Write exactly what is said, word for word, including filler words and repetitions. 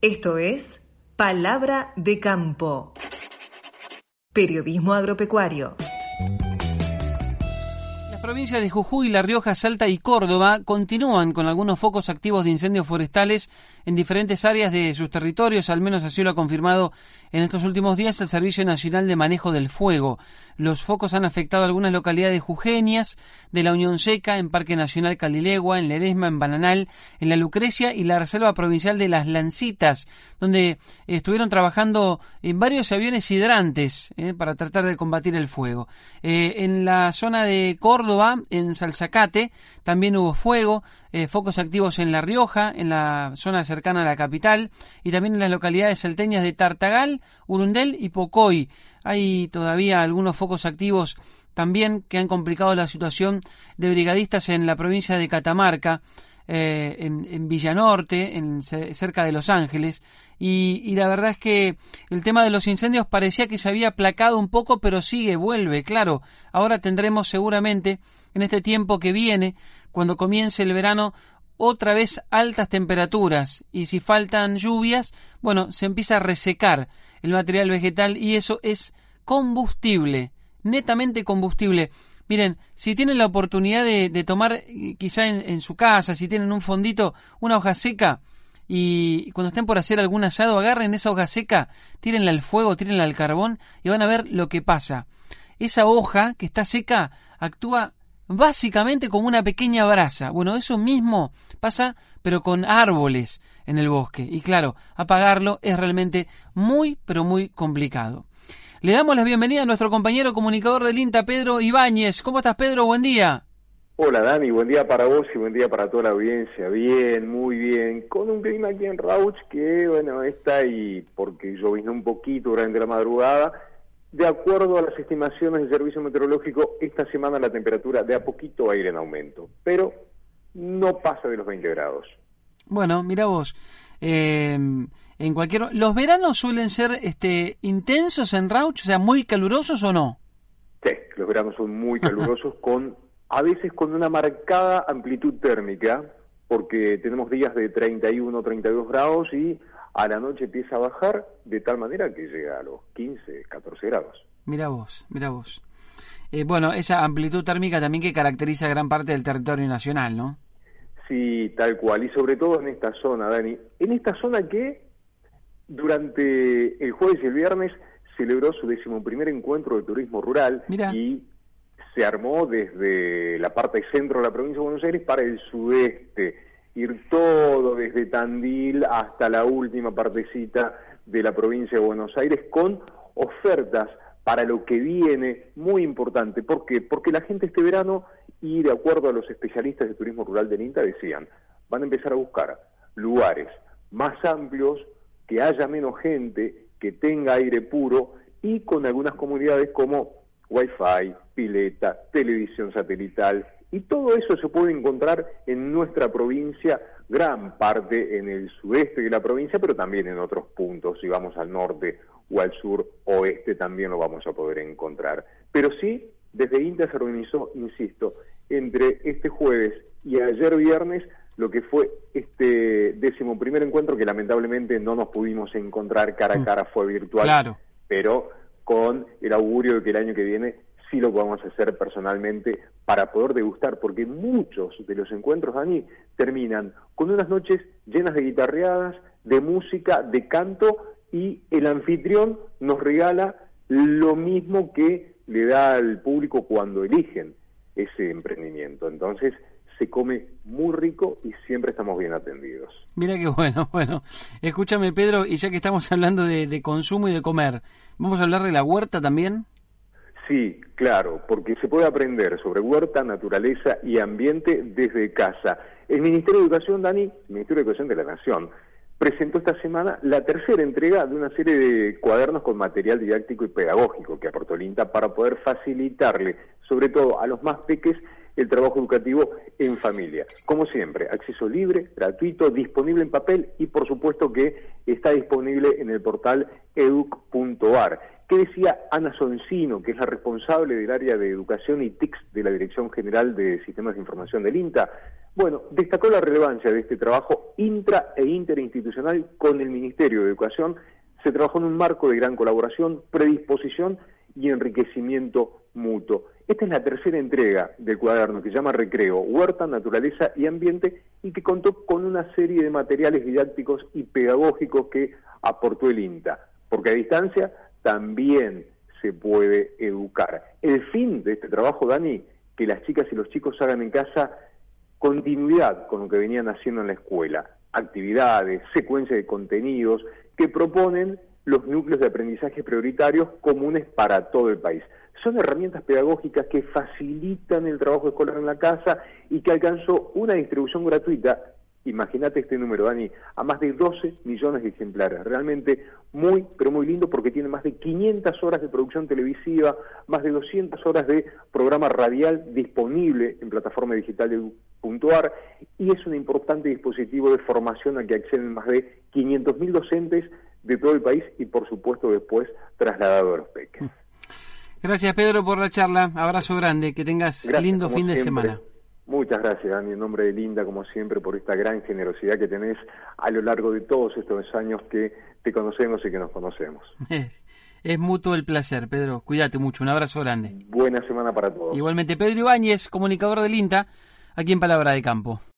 Esto es Palabra de Campo. Periodismo agropecuario. Las provincias de Jujuy, La Rioja, Salta y Córdoba continúan con algunos focos activos de incendios forestales en diferentes áreas de sus territorios, al menos así lo ha confirmado en estos últimos días el Servicio Nacional de Manejo del Fuego. Los focos han afectado algunas localidades jujeñas de la Unión Seca, en Parque Nacional Calilegua, en Ledesma, en Bananal, en La Lucrecia y la Reserva Provincial de Las Lancitas, donde estuvieron trabajando en varios aviones hidrantes eh, para tratar de combatir el fuego. Eh, en la zona de Córdoba, en Salzacate, también hubo fuego, eh, focos activos en La Rioja, en la zona cercana a la capital, y también en las localidades salteñas de Tartagal, Urundel y Pocoy. Hay todavía algunos focos activos también que han complicado la situación de brigadistas en la provincia de Catamarca, eh, en, en Villanorte, en, cerca de Los Ángeles, y, y la verdad es que el tema de los incendios parecía que se había aplacado un poco, pero sigue, vuelve, claro. Ahora tendremos seguramente, en este tiempo que viene, cuando comience el verano, otra vez altas temperaturas, y si faltan lluvias, bueno, se empieza a resecar el material vegetal y eso es combustible, netamente combustible. Miren, si tienen la oportunidad de, de tomar, quizá en, en su casa, si tienen un fondito, una hoja seca, y cuando estén por hacer algún asado, agarren esa hoja seca, tírenla al fuego, tírenla al carbón, y van a ver lo que pasa. Esa hoja que está seca actúa básicamente como una pequeña brasa. Bueno, eso mismo pasa, pero con árboles en el bosque. Y claro, apagarlo es realmente muy, pero muy complicado. Le damos la bienvenida a nuestro compañero comunicador del INTA, Pedro Ibáñez. ¿Cómo estás, Pedro? Buen día. Hola, Dani. Buen día para vos y buen día para toda la audiencia. Bien, muy bien. Con un clima aquí en Rauch que, bueno, está ahí porque lloviznó un poquito durante la madrugada. De acuerdo a las estimaciones del Servicio Meteorológico, esta semana la temperatura de a poquito va a ir en aumento, pero no pasa de los veinte grados. Bueno, mira vos, eh, en cualquier... ¿Los veranos suelen ser este intensos en Rauch, o sea, muy calurosos o no? Sí, los veranos son muy calurosos, con a veces con una marcada amplitud térmica, porque tenemos días de treinta y uno, treinta y dos grados y a la noche empieza a bajar de tal manera que llega a los quince, catorce grados. Mira vos, mira vos. Eh, bueno, esa amplitud térmica también que caracteriza gran parte del territorio nacional, ¿no? Sí, tal cual, y sobre todo en esta zona, Dani. En esta zona que durante el jueves y el viernes celebró su decimoprimer encuentro de turismo rural. Mirá. Y se armó desde la parte centro de la provincia de Buenos Aires para el sudeste, ir todo desde Tandil hasta la última partecita de la provincia de Buenos Aires con ofertas para lo que viene muy importante. ¿Por qué? Porque la gente este verano, y de acuerdo a los especialistas de turismo rural del INTA, decían, van a empezar a buscar lugares más amplios, que haya menos gente, que tenga aire puro y con algunas comunidades como Wi-Fi, pileta, televisión satelital. Y todo eso se puede encontrar en nuestra provincia, gran parte en el sudeste de la provincia, pero también en otros puntos. Si vamos al norte o al sur oeste también lo vamos a poder encontrar. Pero sí, desde INTA se organizó, insisto, entre este jueves y ayer viernes, lo que fue este décimo primer encuentro, que lamentablemente no nos pudimos encontrar cara a cara, fue virtual, claro, pero con el augurio de que el año que viene sí lo podamos hacer personalmente para poder degustar, porque muchos de los encuentros, Dani, terminan con unas noches llenas de guitarreadas, de música, de canto, y el anfitrión nos regala lo mismo que le da al público cuando eligen ese emprendimiento. Entonces se come muy rico y siempre estamos bien atendidos. Mira qué bueno, bueno. Escúchame, Pedro, y ya que estamos hablando de, de consumo y de comer, ¿vamos a hablar de la huerta también? Sí, claro, porque se puede aprender sobre huerta, naturaleza y ambiente desde casa. El Ministerio de Educación, Dani, el Ministerio de Educación de la Nación, presentó esta semana la tercera entrega de una serie de cuadernos con material didáctico y pedagógico que aportó el INTA para poder facilitarle, sobre todo a los más peques, el trabajo educativo en familia. Como siempre, acceso libre, gratuito, disponible en papel y por supuesto que está disponible en el portal educ punto ar. ¿Qué decía Ana Soncino, que es la responsable del área de educación y T I C de la Dirección General de Sistemas de Información del INTA? Bueno, destacó la relevancia de este trabajo intra e interinstitucional con el Ministerio de Educación. Se trabajó en un marco de gran colaboración, predisposición y enriquecimiento mutuo. Esta es la tercera entrega del cuaderno que se llama Recreo, Huerta, Naturaleza y Ambiente, y que contó con una serie de materiales didácticos y pedagógicos que aportó el INTA, porque a distancia también se puede educar. El fin de este trabajo, Dani, que las chicas y los chicos hagan en casa continuidad con lo que venían haciendo en la escuela, actividades, secuencias de contenidos que proponen los núcleos de aprendizaje prioritarios comunes para todo el país. Son herramientas pedagógicas que facilitan el trabajo escolar en la casa y que alcanzó una distribución gratuita, imagínate este número, Dani, a más de doce millones de ejemplares. Realmente muy, pero muy lindo, porque tiene más de quinientas horas de producción televisiva, más de doscientas horas de programa radial disponible en plataforma digital de punto ar, y es un importante dispositivo de formación al que acceden más de quinientos mil docentes de todo el país y, por supuesto, después trasladado a los peques. Gracias, Pedro, por la charla. Abrazo grande. Que tengas gracias, lindo fin de siempre. semana. Muchas gracias, Dani, en nombre de Linda, como siempre, por esta gran generosidad que tenés a lo largo de todos estos años que te conocemos y que nos conocemos. Es, es mutuo el placer, Pedro. Cuídate mucho. Un abrazo grande. Buena semana para todos. Igualmente, Pedro Ibáñez, comunicador del INTA, aquí en Palabra de Campo.